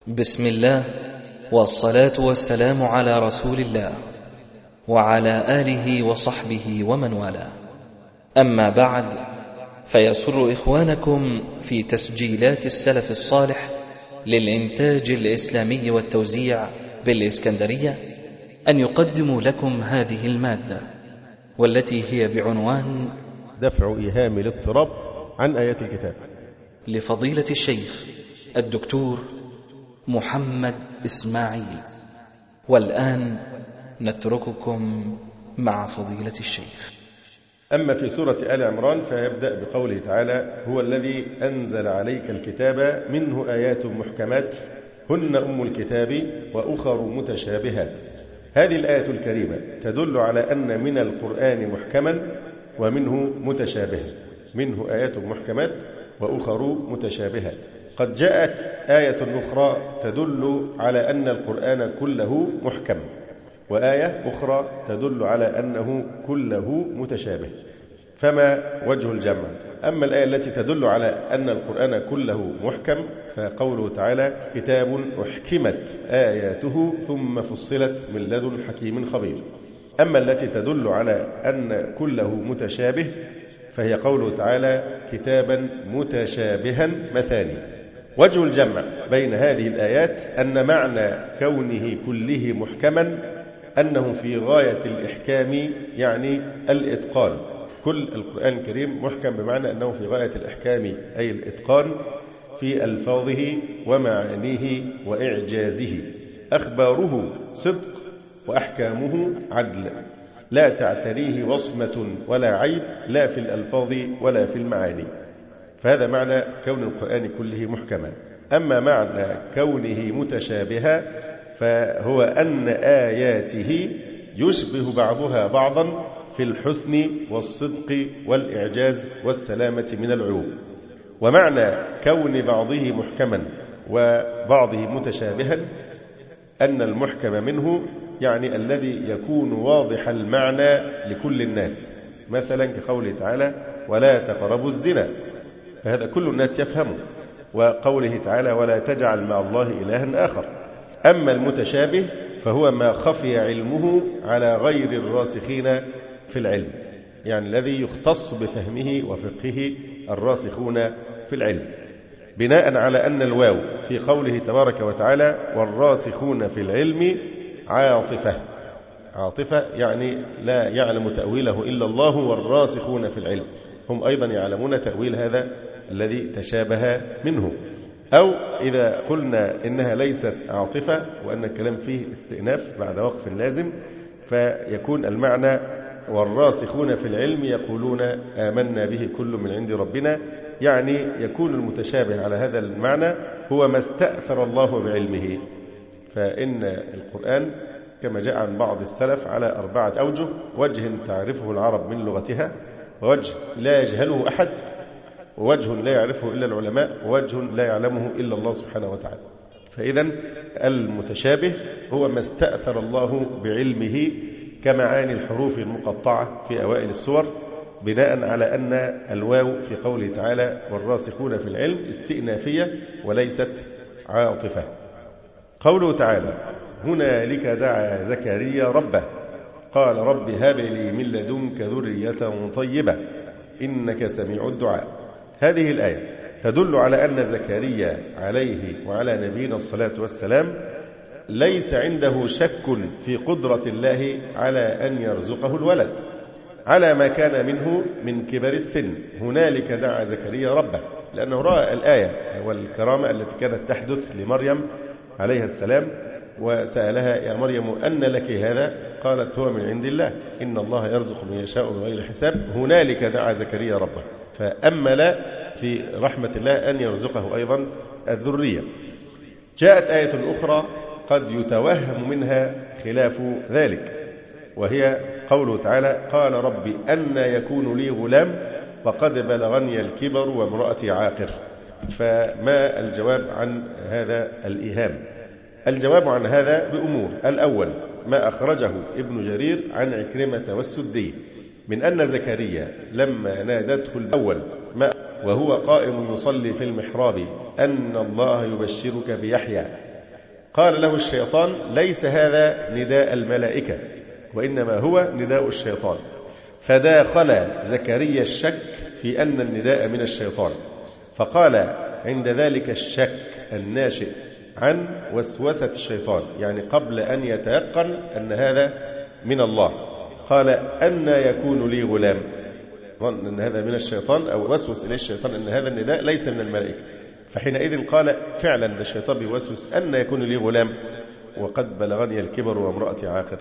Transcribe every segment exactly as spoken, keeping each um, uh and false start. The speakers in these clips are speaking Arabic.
بسم الله والصلاة والسلام على رسول الله وعلى آله وصحبه ومن والاه. أما بعد، فيسر إخوانكم في تسجيلات السلف الصالح للإنتاج الإسلامي والتوزيع بالإسكندرية أن يقدموا لكم هذه المادة، والتي هي بعنوان دفع إيهام الاضطراب عن آيات الكتاب، لفضيلة الشيخ الدكتور محمد إسماعيل. والآن نترككم مع فضيلة الشيخ. أما في سورة آل عمران فيبدأ بقوله تعالى: هو الذي أنزل عليك الكتاب منه آيات محكمات هن أم الكتاب وأخر متشابهات. هذه الآية الكريمة تدل على أن من القرآن محكما ومنه متشابها، منه آيات محكمات وأخر متشابهات. قد جاءت آية أخرى تدل على أن القرآن كله محكم، وآية أخرى تدل على أنه كله متشابه، فما وجه الجمع؟ أما الآية التي تدل على أن القرآن كله محكم فقوله تعالى: كتاب أحكمت آياته ثم فصلت من لدن حكيم خبير. أما التي تدل على أن كله متشابه فهي قوله تعالى: كتابا متشابها مثاني. وجه الجمع بين هذه الآيات أن معنى كونه كله محكما أنه في غاية الإحكام، يعني الإتقان. كل القرآن الكريم محكم بمعنى أنه في غاية الإحكام أي الإتقان في ألفاظه ومعانيه وإعجازه. أخباره صدق وأحكامه عدل، لا تعتريه وصمة ولا عيب، لا في الألفاظ ولا في المعاني. فهذا معنى كون القرآن كله محكما. أما معنى كونه متشابها فهو أن آياته يشبه بعضها بعضا في الحسن والصدق والإعجاز والسلامة من العيوب. ومعنى كون بعضه محكما وبعضه متشابها أن المحكم منه يعني الذي يكون واضح المعنى لكل الناس، مثلا كقوله تعالى: ولا تقربوا الزنا، فهذا كل الناس يفهمه. وقوله تعالى: ولا تجعل مع الله إلها آخر. أما المتشابه فهو ما خفي علمه على غير الراسخين في العلم، يعني الذي يختص بفهمه وفقهه الراسخون في العلم، بناء على أن الواو في قوله تبارك وتعالى: والراسخون في العلم عاطفة. عاطفة يعني لا يعلم تأويله إلا الله، والراسخون في العلم هم أيضا يعلمون تأويل هذا الذي تشابه منه. أو إذا قلنا إنها ليست عاطفة وأن الكلام فيه استئناف بعد وقف لازم، فيكون المعنى: والراسخون في العلم يقولون آمنا به كل من عند ربنا، يعني يكون المتشابه على هذا المعنى هو ما استأثر الله بعلمه. فإن القرآن كما جاء عن بعض السلف على أربعة أوجه: وجه تعرفه العرب من لغتها، ووجه لا يجهله أحد، ووجه لا يعرفه إلا العلماء، ووجه لا يعلمه إلا الله سبحانه وتعالى. فإذا المتشابه هو ما استأثر الله بعلمه كمعاني الحروف المقطعة في أوائل السور، بناء على أن الواو في قوله تعالى: والراسخون في العلم استئنافية وليست عاطفة. قوله تعالى: هنالك دعا زكريا ربه قال رب هب لي من لدنك ذرية طيبة إنك سميع الدعاء. هذه الآية تدل على أن زكريا عليه وعلى نبينا الصلاة والسلام ليس عنده شك في قدرة الله على أن يرزقه الولد على ما كان منه من كبر السن. هنالك دعا زكريا ربه، لأنه رأى الآية والكرامة التي كانت تحدث لمريم عليها السلام، وسألها: يا مريم أن لك هذا؟ قالت: هو من عند الله، إن الله يرزق من يشاء بغير حساب. هنالك دعا زكريا ربه، فأمل في رحمة الله أن يرزقه أيضا الذرية. جاءت آية أخرى قد يتوهم منها خلاف ذلك، وهي قوله تعالى: قال رب أن يكون لي غلام وقد بلغني الكبر وامرأتي عاقر. فما الجواب عن هذا الإيهام؟ الجواب عن هذا بأمور. الأول ما أخرجه ابن جرير عن عكرمة والسدي من أن زكريا لما نادته الأول ما وهو قائم يصلي في المحراب أن الله يبشرك بيحيى قال له الشيطان: ليس هذا نداء الملائكة، وإنما هو نداء الشيطان. فداخل زكريا الشك في أن النداء من الشيطان، فقال عند ذلك الشك الناشئ عن وسوسة الشيطان، يعني قبل أن يتيقن أن هذا من الله، قال: أن يكون لي غلام؟ ظن أن هذا من الشيطان، أو وسوس إليه الشيطان أن هذا النداء ليس من الملائكة. فحينئذ قال: فعلا ده الشيطان بيوسوس، أن يكون لي غلام وقد بلغني الكبر وامرأتي عاقر.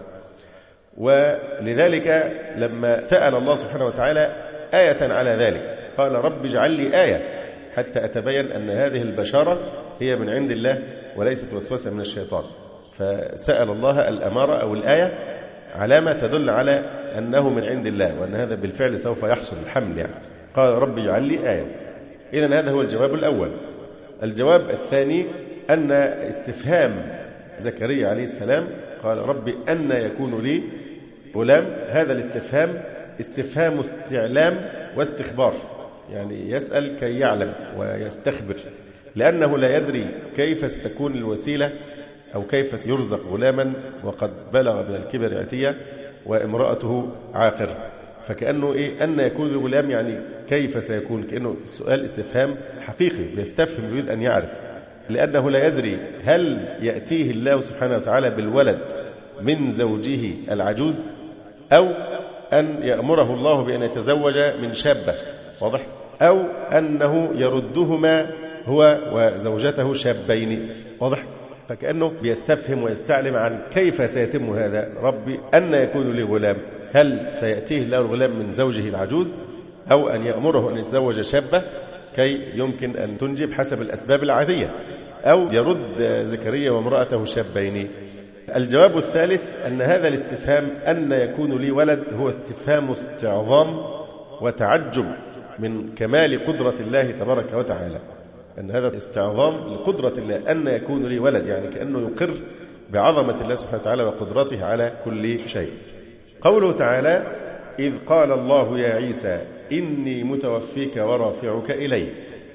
ولذلك لما سأل الله سبحانه وتعالى آية على ذلك قال: رب اجعل لي آية حتى أتبين أن هذه البشارة هي من عند الله وليست وسوسة من الشيطان. فسأل الله الأمارة أو الآية علامة تدل على أنه من عند الله وأن هذا بالفعل سوف يحصل الحمل، يعني قال: رب اجعل لي آية. إذن هذا هو الجواب الأول. الجواب الثاني أن استفهام زكريا عليه السلام قال: رب أن يكون لي غلام، هذا الاستفهام استفهام استعلام واستخبار، يعني يسأل كي يعلم ويستخبر، لأنه لا يدري كيف ستكون الوسيلة أو كيف يرزق غلاما وقد بلغ من الكبر عتية وامرأته عاقر. فكأنه إيه أن يكون الغلام، يعني كيف سيكون، كأنه السؤال استفهام حقيقي بيستفهم يريد أن يعرف، لأنه لا يدري هل يأتيه الله سبحانه وتعالى بالولد من زوجه العجوز، أو أن يأمره الله بأن يتزوج من شابة، واضح، أو أنه يردهما هو وزوجته شابين، واضح. فكأنه بيستفهم ويستعلم عن كيف سيتم هذا. ربي أن يكون لي غلام، هل سيأتيه الله الغلام من زوجه العجوز، أو أن يأمره أن يتزوج شابة كي يمكن أن تنجب حسب الأسباب العادية، أو يرد زكريا وامرأته شابين. الجواب الثالث أن هذا الاستفهام أن يكون لي ولد هو استفهام استعظام وتعجب من كمال قدرة الله تبارك وتعالى، أن هذا استعظام لقدرة الله أن يكون لي ولد، يعني كأنه يقر بعظمة الله سبحانه وتعالى وقدرته على كل شيء. قوله تعالى: إذ قال الله يا عيسى إني متوفيك ورافعك إلي.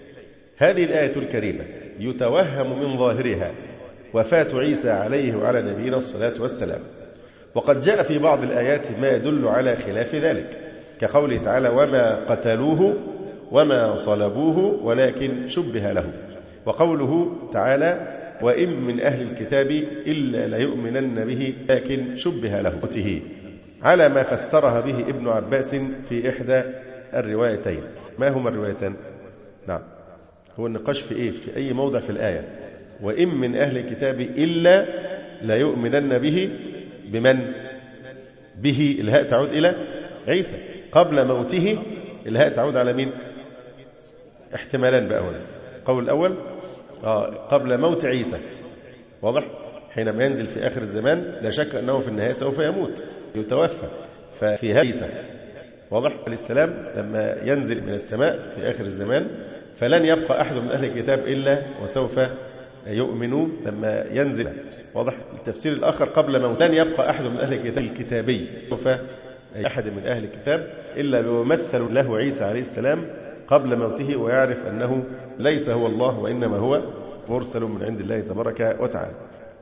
هذه الآية الكريمة يتوهم من ظاهرها وفاة عيسى عليه وعلى نبينا الصلاة والسلام، وقد جاء في بعض الآيات ما يدل على خلاف ذلك، كقوله تعالى: وما قتلوه وما صلبوه ولكن شبه له، وقوله تعالى: وإن من أهل الكتاب إلا ليؤمنن به لكن شبه له، على ما فسرها به ابن عباس في إحدى الروايتين. ما هما الروايتان؟ نعم، هو النقاش في إيه؟ في أي موضع في الآية؟ وإن من أهل الكتاب إلا ليؤمنن به، بمن؟ به الهاء تعود إلى عيسى، قبل موته الهاء تعود على مين؟ احتمالان بقى هنا. قول الأول آه قبل موت عيسى، واضح، حينما ينزل في آخر الزمان لا شك أنه في النهاية سوف يموت يتوفى، ففي عيسى واضح عليه السلام لما ينزل من السماء في آخر الزمان فلن يبقى أحد من أهل الكتاب إلا وسوف يؤمنوا لما ينزل، واضح. التفسير الآخر قبل موت لن يبقى أحد من أهل الكتاب الكتابي، سوف أحد من أهل الكتاب إلا بيمثل له عيسى عليه السلام قبل موته ويعرف أنه ليس هو الله وإنما هو مرسل من عند الله تبارك وتعالى.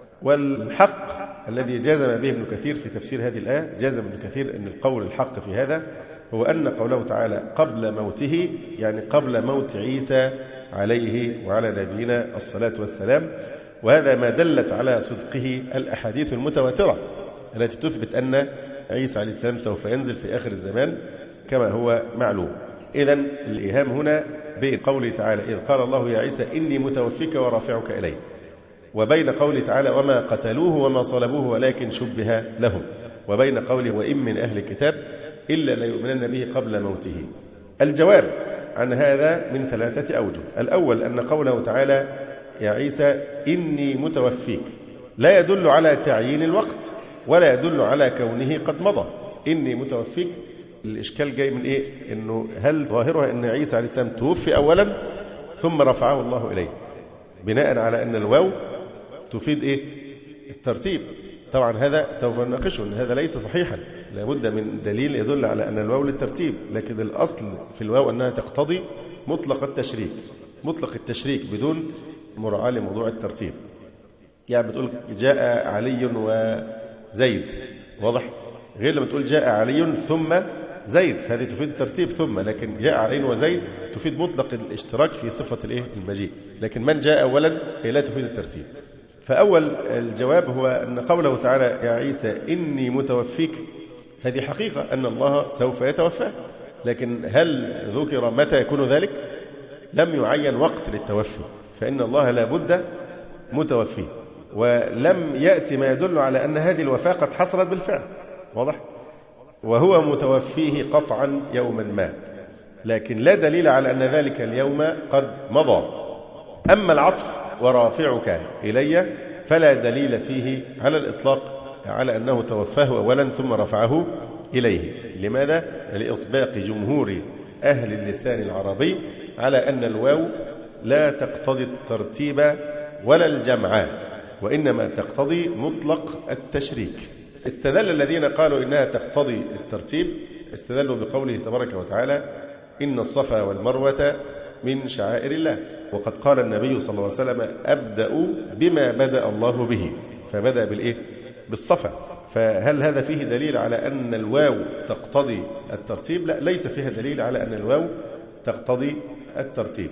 والحق الذي جازم به ابن كثير في تفسير هذه الآية، جازم ابن كثير أن القول الحق في هذا هو أن قوله تعالى قبل موته يعني قبل موت عيسى عليه وعلى نبينا الصلاة والسلام، وهذا ما دلت على صدقه الأحاديث المتواترة التي تثبت أن عيسى عليه السلام سوف ينزل في آخر الزمان كما هو معلوم. إذن الإيهام هنا بين قوله تعالى إذ قال الله يا عيسى إني متوفيك ورافعك إلي، وبين قوله تعالى وما قتلوه وما صلبوه ولكن شبه لهم، وبين قوله وإن من أهل الكتاب إلا ليؤمنن به قبل موته. الجواب عن هذا من ثلاثة أوجه. الأول أن قوله تعالى يا عيسى إني متوفيك لا يدل على تعيين الوقت ولا يدل على كونه قد مضى. إني متوفيك الإشكال جاي من إيه؟ إنه هل ظاهرها أن عيسى عليه السلام توفي أولا ثم رفعه الله إليه، بناء على أن الواو تفيد إيه؟ الترتيب. طبعا هذا سوف نناقشه أن هذا ليس صحيحا، لابد من دليل يدل على أن الواو للترتيب، لكن الأصل في الواو أنها تقتضي مطلق التشريك، مطلق التشريك بدون مراعاة لموضوع الترتيب. يعني بتقول جاء علي وزيد، واضح؟ غير لما تقول جاء علي ثم زيد، فهذه تفيد الترتيب ثم، لكن جاء علي وزيد تفيد مطلق الاشتراك في صفة الايه المجيء، لكن من جاء أولا هي لا تفيد الترتيب. فأول الجواب هو أن قوله تعالى يا عيسى إني متوفيك، هذه حقيقة أن الله سوف يتوفى، لكن هل ذكر متى يكون ذلك؟ لم يعين وقت للتوفي، فإن الله لا بد متوفي، ولم يأتي ما يدل على أن هذه الوفاة قد حصلت بالفعل، واضح؟ وهو متوفيه قطعا يوما ما، لكن لا دليل على أن ذلك اليوم قد مضى. أما العطف ورافعك إلي فلا دليل فيه على الإطلاق على أنه توفاه أولا ثم رفعه إليه. لماذا؟ لإطباق جمهور أهل اللسان العربي على أن الواو لا تقتضي الترتيب ولا الجمع، وإنما تقتضي مطلق التشريك. استدل الذين قالوا إنها تقتضي الترتيب استدلوا بقوله تبارك وتعالى إن الصفا والمروة من شعائر الله، وقد قال النبي صلى الله عليه وسلم أبدأ بما بدأ الله به، فبدأ بالإيه؟ بالصفا. فهل هذا فيه دليل على أن الواو تقتضي الترتيب؟ لا، ليس فيها دليل على أن الواو تقتضي الترتيب.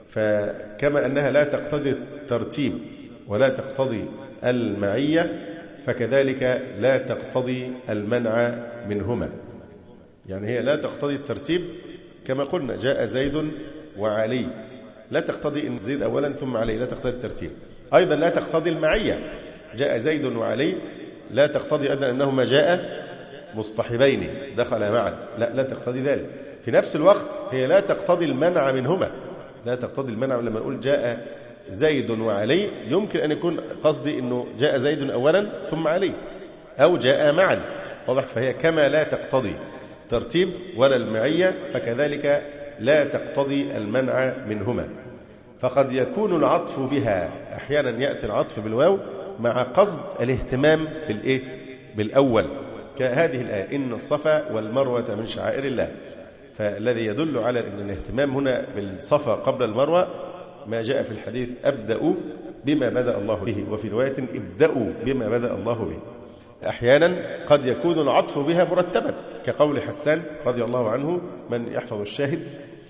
فكما أنها لا تقتضي الترتيب ولا تقتضي المعية، فكذلك لا تقتضي المنع منهما. يعني هي لا تقتضي الترتيب كما قلنا جاء زيد وعلي، لا تقتضي إن زيد أولا ثم علي، لا تقتضي الترتيب. أيضا لا تقتضي المعية، جاء زيد وعلي لا تقتضي أيضا أنهما جاء مصطحبين دخل معا، لا لا تقتضي ذلك. في نفس الوقت هي لا تقتضي المنع منهما، لا تقتضي المنع. لما نقول جاء زيد وعلي يمكن أن يكون قصدي أنه جاء زيد أولا ثم علي، أو جاء معا، واضح؟ فهي كما لا تقتضي ترتيب ولا المعية فكذلك لا تقتضي المنع منهما. فقد يكون العطف بها أحيانا يأتي العطف بالواو مع قصد الاهتمام بالإيه؟ بالأول، كهذه الآية إن الصفا والمروة من شعائر الله. فالذي يدل على أن الاهتمام هنا بالصفا قبل المروة ما جاء في الحديث أبدأوا بما بدأ الله به، وفي رواية ابدأوا بما بدأ الله به. أحيانا قد يكون العطف بها مرتبا كقول حسان رضي الله عنه من يحفظ الشاهد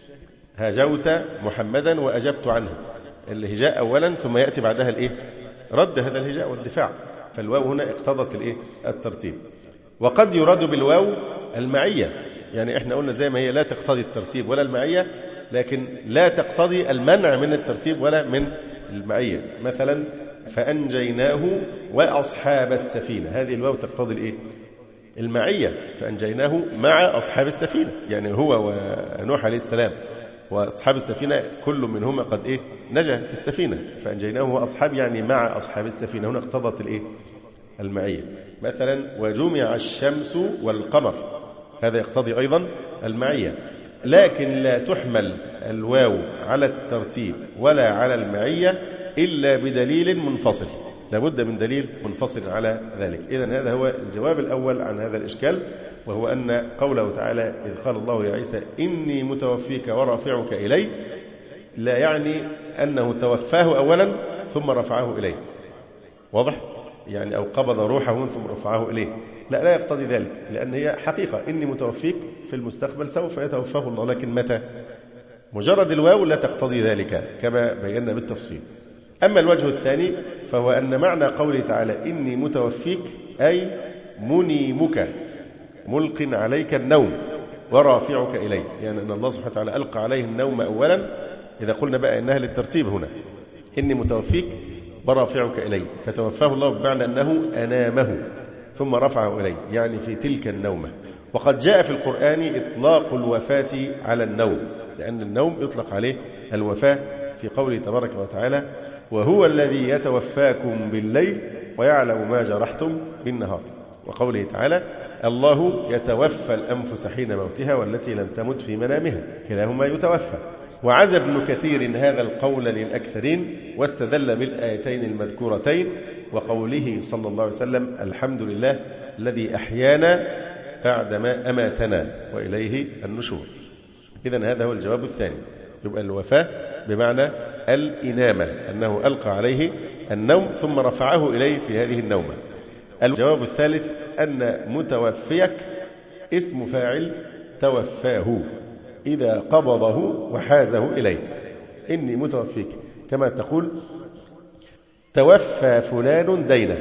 هاجوت محمدا وأجبت عنه، الهجاء أولا ثم يأتي بعدها الإيه؟ رد هذا الهجاء والدفاع، فالواو هنا اقتضت الإيه؟ الترتيب. وقد يراد بالواو المعية، يعني احنا قلنا زي ما هي لا تقتضي الترتيب ولا المعية، لكن لا تقتضي المنع من الترتيب ولا من المعية. مثلا فأنجيناه وأصحاب السفينة، هذه الواو تقتضي الإيه؟ المعية، فأنجيناه مع أصحاب السفينة، يعني هو ونوح عليه السلام وأصحاب السفينة كل منهما قد إيه؟ نجا في السفينة، فأنجيناه وأصحاب يعني مع أصحاب السفينة، هنا اقتضت الإيه؟ المعية. مثلا وجمع الشمس والقمر، هذا يقتضي أيضا المعية، لكن لا تحمل الواو على الترتيب ولا على المعية إلا بدليل منفصل، لابد من دليل منفصل على ذلك. إذن هذا هو الجواب الأول عن هذا الإشكال، وهو أن قوله تعالى إذ قال الله يا عيسى إني متوفيك ورافعك إلي لا يعني أنه توفاه أولا ثم رفعه إليه، واضح؟ يعني أو قبض روحه ثم رفعه إليه، لا لا يقتضي ذلك، لأن هي حقيقة إني متوفيك في المستقبل سوف يتوفاه الله، لكن متى؟ مجرد الواو لا تقتضي ذلك كما بينا بالتفصيل. أما الوجه الثاني فهو أن معنى قوله تعالى إني متوفيك أي منيمك ملق عليك النوم ورافعك إلي، يعني أن الله سبحانه وتعالى ألقى عليه النوم أولا، إذا قلنا بقى إنها للترتيب هنا إني متوفيك ورافعك إلي، فتوفاه الله بمعنى أنه أنامه ثم رفعه إلي، يعني في تلك النومة. وقد جاء في القرآن إطلاق الوفاة على النوم، لأن النوم يطلق عليه الوفاة في قوله تبارك وتعالى وهو الذي يتوفاكم بالليل ويعلم ما جرحتم بالنهار، وقوله تعالى الله يتوفى الأنفس حين موتها والتي لم تمت في منامها، كلاهما يتوفى. وعزى ابن كثير هذا القول للأكثرين واستدل بالآيتين المذكورتين وقوله صلى الله عليه وسلم الحمد لله الذي أحيانا بعدما أماتنا وإليه النشور. إذن هذا هو الجواب الثاني، يبقى الوفاة بمعنى الإنامة، أنه ألقى عليه النوم ثم رفعه إليه في هذه النومة. الجواب الثالث أن متوفيك اسم فاعل توفاه إذا قبضه وحازه إليه. إني متوفيك كما تقول توفى فلان دينه،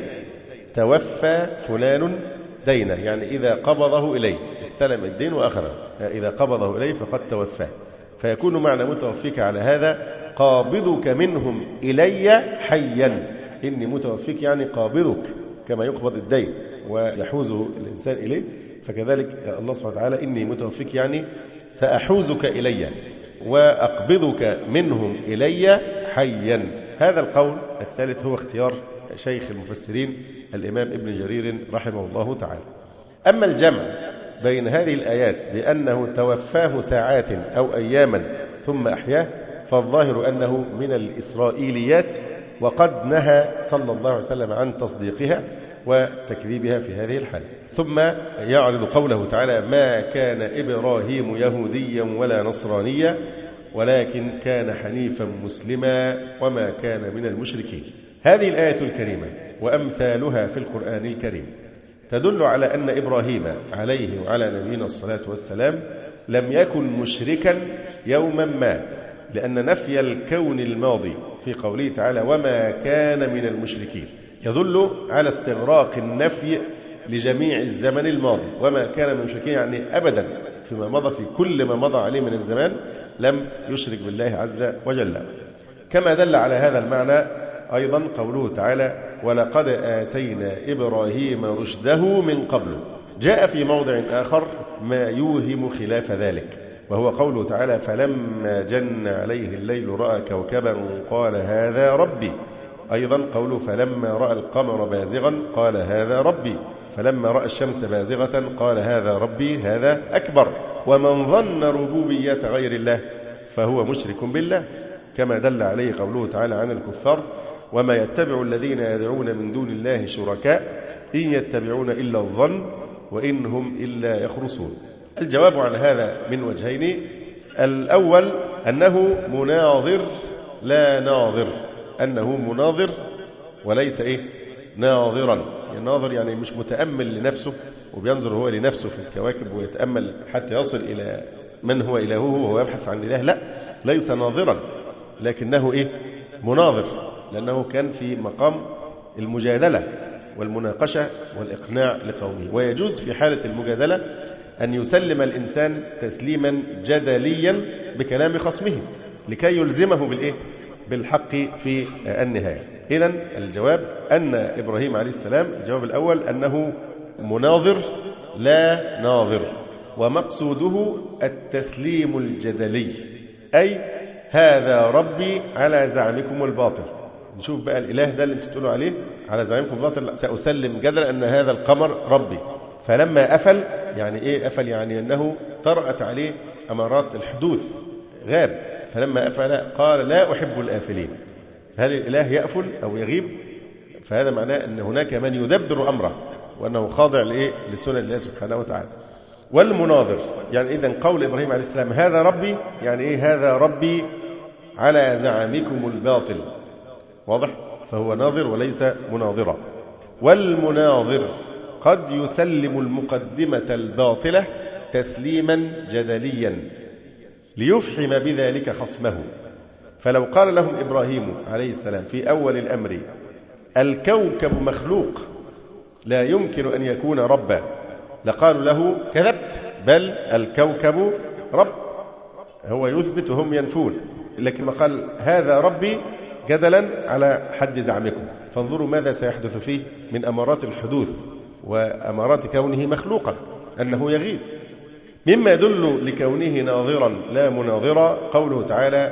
توفى فلان دينه يعني إذا قبضه إليه، استلم الدين وأخذه، إذا قبضه إليه فقد توفاه. فيكون معنى متوفيك على هذا قابضك منهم إلي حيا. إني متوفيك يعني قابضك كما يقبض الدين ويحوزه الإنسان إليه، فكذلك الله سبحانه وتعالى إني متوفيك يعني سأحوزك إلي وأقبضك منهم إلي حيا. هذا القول الثالث هو اختيار شيخ المفسرين الإمام ابن جرير رحمه الله تعالى. أما الجمع بين هذه الآيات بأنه توفاه ساعات أو أياما ثم أحياه فالظاهر أنه من الإسرائيليات، وقد نهى صلى الله عليه وسلم عن تصديقها وتكذيبها في هذه الحالة. ثم يعرض قوله تعالى ما كان إبراهيم يهوديا ولا نصرانيا ولكن كان حنيفا مسلما وما كان من المشركين. هذه الآية الكريمة وأمثالها في القرآن الكريم تدل على أن إبراهيم عليه وعلى نبينا الصلاة والسلام لم يكن مشركا يوما ما، لأن نفي الكون الماضي في قوله تعالى وما كان من المشركين يدل على استغراق النفي لجميع الزمن الماضي. وما كان من المشركين يعني أبدا فيما مضى، في كل ما مضى عليه من الزمان لم يشرك بالله عز وجل. كما دل على هذا المعنى أيضا قوله تعالى ولقد آتينا إبراهيم رشده من قبل. جاء في موضع آخر ما يوهم خلاف ذلك، وهو قوله تعالى فلما جن عليه الليل رأى كوكبا قال هذا ربي. أيضا قوله فلما رأى القمر بازغا قال هذا ربي، فلما رأى الشمس بازغة قال هذا ربي هذا أكبر. ومن ظن ربوبية غير الله فهو مشرك بالله، كما دل عليه قوله تعالى عن الكفار وما يتبع الذين يدعون من دون الله شركاء إن يتبعون إلا الظن وإن هم إلا يخرصون. الجواب على هذا من وجهين. الأول أنه مناظر لا ناظر، أنه مناظر وليس إيه ناظرا. الناظر يعني مش متأمل لنفسه وبينظر هو لنفسه في الكواكب ويتأمل حتى يصل إلى من هو إلهه وهو يبحث عن إله، لا، ليس ناظرا لكنه إيه مناظر، لأنه كان في مقام المجادلة والمناقشة والإقناع لقومه. ويجوز في حالة المجادلة أن يسلم الإنسان تسليما جدليا بكلام خصمه لكي يلزمه بالإيه؟ بالحق في النهاية. إذن الجواب أن إبراهيم عليه السلام الجواب الأول أنه مناظر لا ناظر، ومقصوده التسليم الجدلي، أي هذا ربي على زعمكم الباطل. نشوف بقى الإله ده اللي انتم تقولوا عليه على زعمكم الباطل سأسلم جدلا أن هذا القمر ربي. فلما أفل يعني إيه أفل؟ يعني أنه طرأت عليه أمارات الحدوث، غاب. فلما أفل قال لا أحب الآفلين. هل الإله يأفل أو يغيب؟ فهذا معناه أن هناك من يدبر أمره وأنه خاضع لإيه؟ لسنة الله سبحانه وتعالى. والمناظر يعني إذن قول إبراهيم عليه السلام هذا ربي يعني إيه؟ هذا ربي على زعمكم الباطل، واضح؟ فهو ناظر وليس مناظرا. والمناظر قد يسلم المقدمة الباطلة تسليما جدليا ليفحم بذلك خصمه. فلو قال لهم إبراهيم عليه السلام في أول الأمر الكوكب مخلوق لا يمكن أن يكون ربا لقالوا له كذبت، بل الكوكب رب، هو يثبت وهم ينفون. لكن ما قال هذا ربي جدلا على حد زعمكم، فانظروا ماذا سيحدث فيه من أمارات الحدوث وأمارات كونه مخلوقا، أنه يغيب. مما يدل لكونه ناظرا لا مناظرا قوله تعالى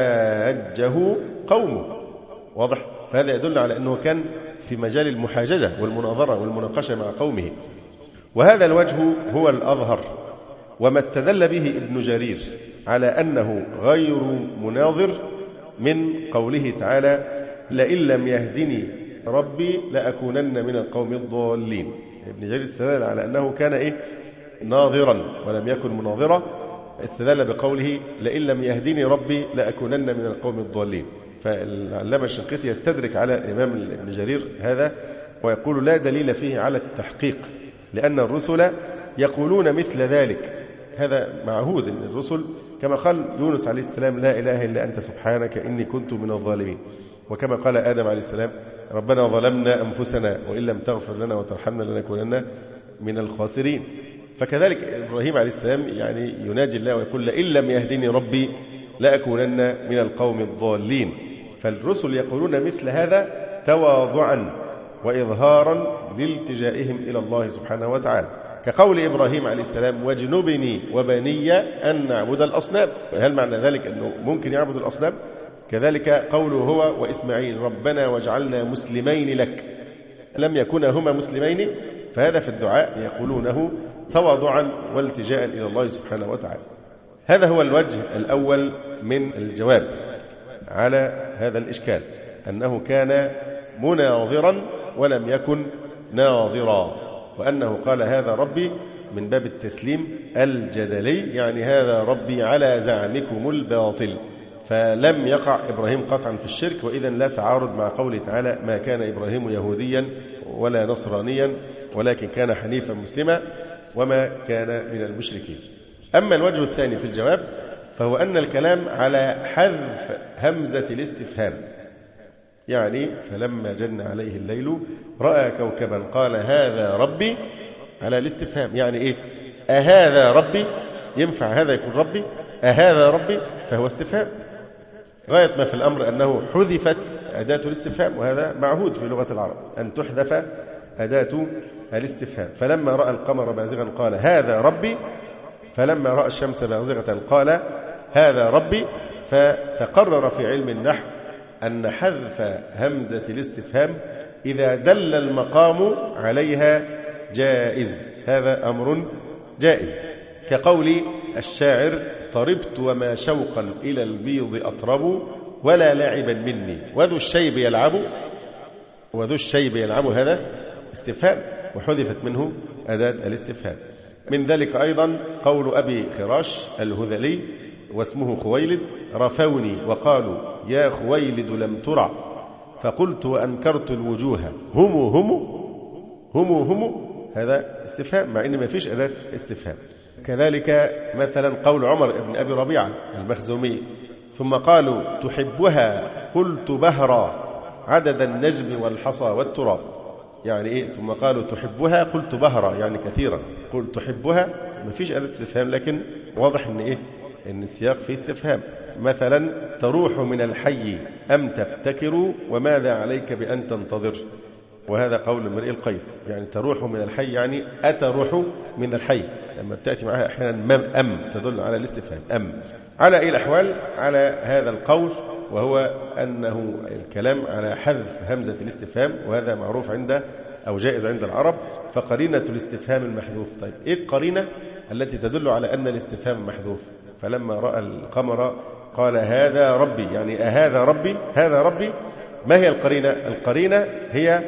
وحاجه قومه، واضح؟ فهذا يدل على أنه كان في مجال المحاججة والمناظرة والمناقشة مع قومه. وهذا الوجه هو الأظهر، وما استدل به ابن جرير على أنه غير مناظر من قوله تعالى لئن لم يهدني ربي لأكونن من القوم الضالين. ابن جرير استدل على أنه كان إيه؟ ناظرا ولم يكن مناظرا استدل بقوله لئن لم يهدني ربي لأكونن من القوم الضالين. فالعلامة الشنقيطي يستدرك على الإمام ابن جرير هذا ويقول لا دليل فيه على التحقيق، لأن الرسل يقولون مثل ذلك. هذا معهود أن الرسل كما قال يونس عليه السلام لا إله إلا أنت سبحانك إني كنت من الظالمين، وكما قال آدم عليه السلام ربنا ظلمنا أنفسنا وإن لم تغفر لنا وترحمنا لنكونن من الخاسرين. فكذلك إبراهيم عليه السلام يعني يناجي الله ويقول لئن لم يهدني ربي لأكونن من القوم الضالين. فالرسل يقولون مثل هذا تواضعا وإظهارا لالتجائهم إلى الله سبحانه وتعالى، كقول إبراهيم عليه السلام واجنبني وبني أن نعبد الأصنام. هل معنى ذلك أنه ممكن يعبد الأصنام؟ كذلك قوله هو وإسماعيل ربنا واجعلنا مسلمين لك، لم يكونا هما مسلمين، فهذا في الدعاء يقولونه تواضعا والتجاء إلى الله سبحانه وتعالى. هذا هو الوجه الأول من الجواب على هذا الإشكال، أنه كان مناظرا ولم يكن ناظرا، وأنه قال هذا ربي من باب التسليم الجدلي، يعني هذا ربي على زعمكم الباطل. فلم يقع إبراهيم قطعا في الشرك، وإذا لا تعارض مع قوله تعالى ما كان إبراهيم يهوديا ولا نصرانيا ولكن كان حنيفا مسلما وما كان من المشركين. أما الوجه الثاني في الجواب فهو أن الكلام على حذف همزة الاستفهام، يعني فلما جن عليه الليل رأى كوكبا قال هذا ربي على الاستفهام، يعني إيه؟ أهذا ربي؟ ينفع هذا يكون ربي؟ أهذا ربي؟ فهو استفهام. غاية ما في الأمر أنه حذفت أداة الاستفهام، وهذا معهود في لغة العرب أن تحذف أداة الاستفهام. فلما رأى القمر بازغا قال هذا ربي، فلما رأى الشمس بازغة قال هذا ربي. فتقرر في علم النحو أن حذف همزة الاستفهام إذا دل المقام عليها جائز، هذا أمر جائز، كقول الشاعر طربت وما شوقا إلى البيض أطرب ولا لاعبا مني وذو الشيب يلعب. وذو الشيب يلعب هذا استفهام وحذفت منه أداة الاستفهام. من ذلك أيضا قول أبي خراش الهذلي واسمه خويلد رفوني وقالوا يا خويلد لم ترع فقلت وأنكرت الوجوه هم هم هم هم، هذا استفهام مع أن ما فيش أداة استفهام. كذلك مثلا قول عمر بن أبي ربيعة المخزومي ثم قالوا تحبها قلت بهرا عدد النجم والحصى والتراب، يعني إيه؟ ثم قالوا تحبها قلت بهرا يعني كثيرا، قلت تحبها ما فيش أداة استفهام، لكن واضح أن إيه؟ أن السياق فيه استفهام. مثلا تروح من الحي أم تبتكر وماذا عليك بأن تنتظر، وهذا قول امرئ القيس، يعني تروح من الحي يعني أتروح من الحي، لما بتأتي معها أحيانا أم تدل على الاستفهام أم. على أي الأحوال على هذا القول، وهو أنه الكلام على حذف همزة الاستفهام، وهذا معروف عند أو جائز عند العرب. فقرينة الاستفهام المحذوف، طيب إيه القرينة التي تدل على أن الاستفهام محذوف؟ فلما رأى القمر قال هذا ربي، يعني أهذا ربي؟ هذا ربي. ما هي القرينة؟ القرينة هي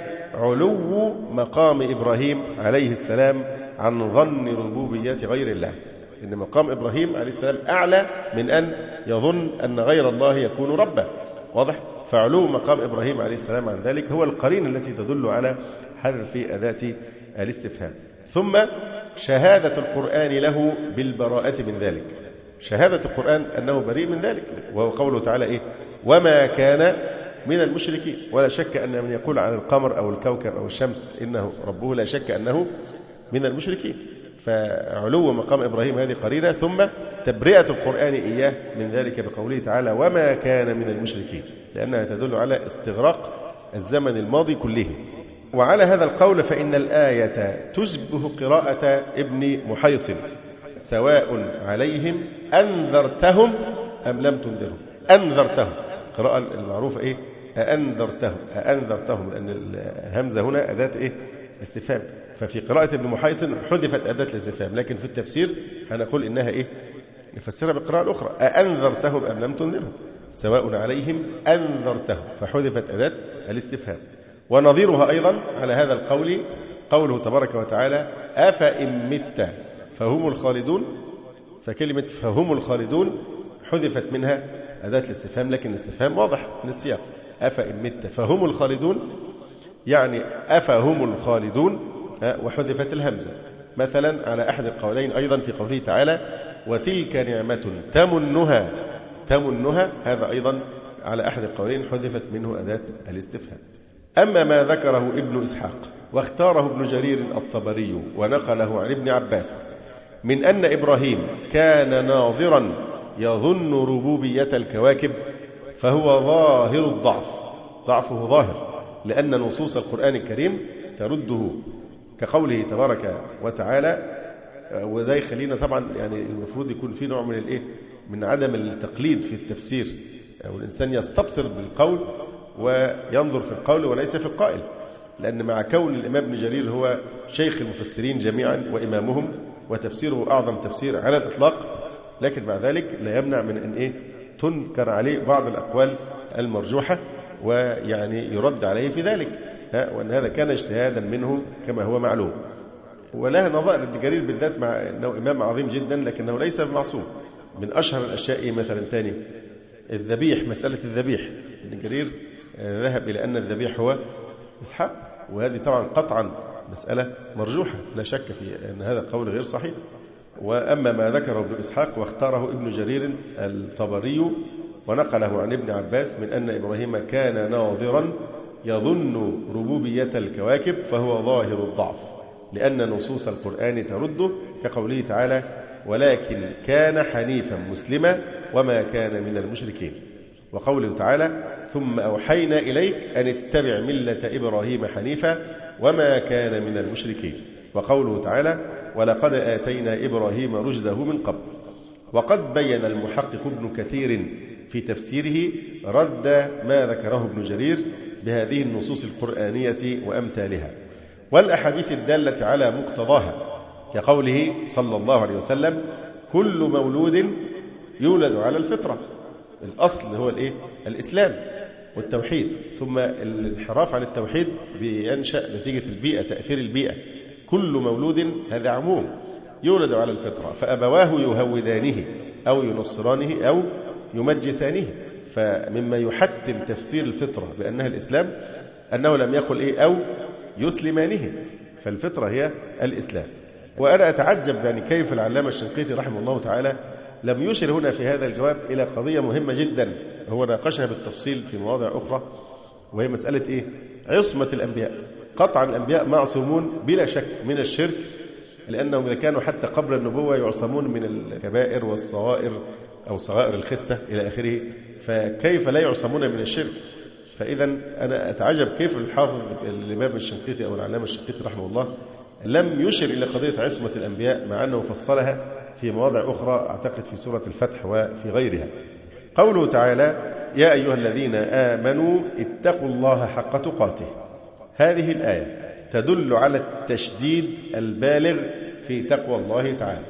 علو مقام إبراهيم عليه السلام عن ظن ربوبية غير الله، إن مقام إبراهيم عليه السلام أعلى من أن يظن أن غير الله يكون ربا، واضح؟ فعلو مقام إبراهيم عليه السلام عن ذلك هو القرينة التي تدل على حذف أداة الاستفهام. ثم شهادة القرآن له بالبراءة من ذلك، شهادة القرآن أنه بريء من ذلك، وهو قوله تعالى إيه؟ وما كان من المشركين. ولا شك أن من يقول عن القمر أو الكوكب أو الشمس إنه ربه لا شك أنه من المشركين. فعلو مقام إبراهيم هذه قرينة، ثم تبرئة القرآن إياه من ذلك بقوله تعالى وما كان من المشركين، لأنها تدل على استغراق الزمن الماضي كله. وعلى هذا القول فإن الآية تشبه قراءة ابن محيصن سواء عليهم أنذرتهم أم لم تنذرهم. أنذرتهم قراءة المعروفة إيه؟ أنذرتهم أنذرتهم، لأن الهمزة هنا أداة إيه؟ استفهام. ففي قراءة ابن محيصن حذفت أداة الاستفهام، لكن في التفسير هنقول إنها إيه؟ نفسرها بالقراءة الأخرى أنذرتهم أم لم تنذرهم سواء عليهم أنذرتهم، فحذفت أداة الاستفهام. ونظيرها أيضا على هذا القول قوله تبارك وتعالى أفإن مت فهم الخالدون، فكلمة فهم الخالدون حذفت منها أداة الاستفهام، لكن الاستفهام واضح من السياق. أفإن مت فهم الخالدون، يعني أفهم الخالدون، وحذفت الهمزة. مثلا على أحد القولين أيضا في قوله تعالى وتلك نعمة تمنها، تمنها هذا أيضا على أحد القولين حذفت منه أداة الاستفهام. أما ما ذكره ابن إسحاق واختاره ابن جرير الطبري ونقله عن ابن عباس من أن إبراهيم كان ناظرا يظن ربوبية الكواكب فهو ظاهر الضعف، ضعفه ظاهر، لأن نصوص القرآن الكريم ترده كقوله تبارك وتعالى. وده يخلينا طبعا يعني المفروض يكون في نوع من الايه من عدم التقليد في التفسير، او الانسان يستبصر بالقول وينظر في القول وليس في القائل، لان مع كون الامام ابن جرير هو شيخ المفسرين جميعا وامامهم وتفسيره اعظم تفسير على الاطلاق، لكن مع ذلك لا يمنع من ان ايه تنكر عليه بعض الاقوال المرجوحه ويعني يرد عليه في ذلك، وان هذا كان اجتهادا منه كما هو معلوم. ولها نظائر ابن جرير بالذات مع أنه إمام عظيم جدا لكنه ليس بمعصوم. من أشهر الأشياء مثلا تاني الذبيح، مسألة الذبيح، ابن جرير ذهب إلى أن الذبيح هو إسحاق، وهذه طبعا قطعا مسألة مرجوحة لا شك في أن هذا قول غير صحيح. وأما ما ذكره ابن إسحاق واختاره ابن جرير الطبري ونقله عن ابن عباس من أن إبراهيم كان ناظرا يظن ربوبية الكواكب فهو ظاهر الضعف، لأن نصوص القرآن ترده كقوله تعالى ولكن كان حنيفا مسلما وما كان من المشركين، وقوله تعالى ثم أوحينا إليك أن اتبع ملة إبراهيم حنيفا وما كان من المشركين، وقوله تعالى ولقد آتينا إبراهيم رشده من قبل. وقد بين المحقق ابن كثير في تفسيره رد ما ذكره ابن جرير بهذه النصوص القرآنية وأمثالها والأحاديث الدالة على مقتضاها، كقوله صلى الله عليه وسلم كل مولود يولد على الفطرة. الأصل هو الإيه؟ الإسلام والتوحيد، ثم الانحراف عن التوحيد بينشأ نتيجة البيئة، تأثير البيئة. كل مولود هذا عموم يولد على الفطرة فأبواه يهودانه أو ينصرانه أو يمجسانه. فمما يحتم تفسير الفطرة بأنها الإسلام أنه لم يقل إيه أو يسلمانه، فالفطرة هي الإسلام. وأنا أتعجب يعني كيف العلامة الشنقيطي رحمه الله تعالى لم يشر هنا في هذا الجواب إلى قضية مهمة جدا هو ناقشها بالتفصيل في مواضع أخرى، وهي مسألة إيه؟ عصمة الأنبياء. قطعا الأنبياء معصومون بلا شك من الشرك، لأنهم إذا كانوا حتى قبل النبوة يعصمون من الكبائر والصغائر أو صغائر الخسة إلى آخره، فكيف لا يعصمون من الشرك؟ فإذا أنا أتعجب كيف الحافظ الإمام الشنقيطي أو العلامة الشنقيطي رحمه الله لم يشر إلى قضية عصمة الأنبياء، مع أنه فصلها في مواضع أخرى أعتقد في سورة الفتح وفي غيرها. قوله تعالى يا أيها الذين آمنوا اتقوا الله حق تقاته، هذه الآية تدل على التشديد البالغ في تقوى الله تعالى.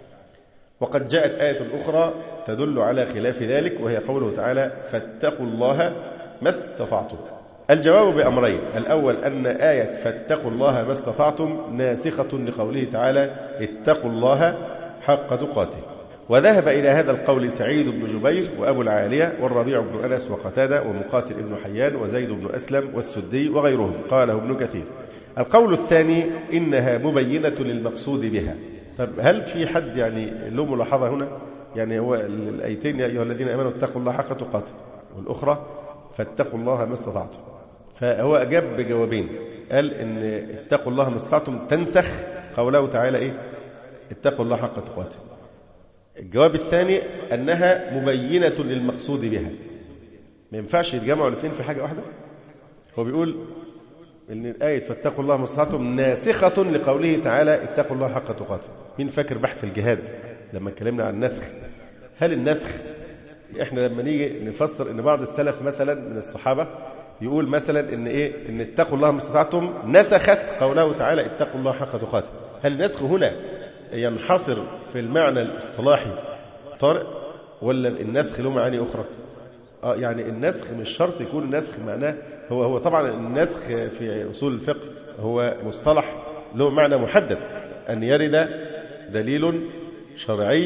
وقد جاءت آية أخرى تدل على خلاف ذلك، وهي قوله تعالى فاتقوا الله ما استطعتم. الجواب بأمرين: الأول أن آية فاتقوا الله ما استطعتم ناسخة لقوله تعالى اتقوا الله حق تقاته، وذهب إلى هذا القول سعيد بن جبير وأبو العالية والربيع بن أنس وقتادة ومقاتل بن حيان وزيد بن أسلم والسدي وغيرهم، قاله ابن كثير. القول الثاني إنها مبينة للمقصود بها. طب هل في حد يعني له ملاحظة هنا؟ يعني هو الآيتين يا أيها الذين آمنوا اتقوا الله حق تقاته، والأخرى فاتقوا الله ما استطعتم، فهو أجاب بجوابين. قال إن اتقوا الله ما استطعتم تنسخ قوله تعالى إيه؟ اتقوا الله حق تقاته. الجواب الثاني أنها مبينة للمقصود بها. ما ينفعش يتجمعوا الاثنين في حاجة واحدة. هو بيقول إن الآية فاتقوا الله ما استطعتم ناسخة لقوله تعالى اتقوا الله حق تقاته. مين فاكر بحث الجهاد لما اتكلمنا عن النسخ؟ هل النسخ احنا لما نيجي نفسر ان بعض السلف مثلا من الصحابه يقول مثلا ان ايه ان اتقوا الله ما استطعتم نسخت قوله تعالى اتقوا الله حق تقاته، هل النسخ هنا ينحصر في المعنى الاصطلاحي طارئ ولا النسخ له معاني اخرى؟ اه يعني النسخ مش شرط يكون النسخ معناه هو هو طبعا النسخ في اصول الفقه هو مصطلح له معنى محدد، ان يرد دليل شرعي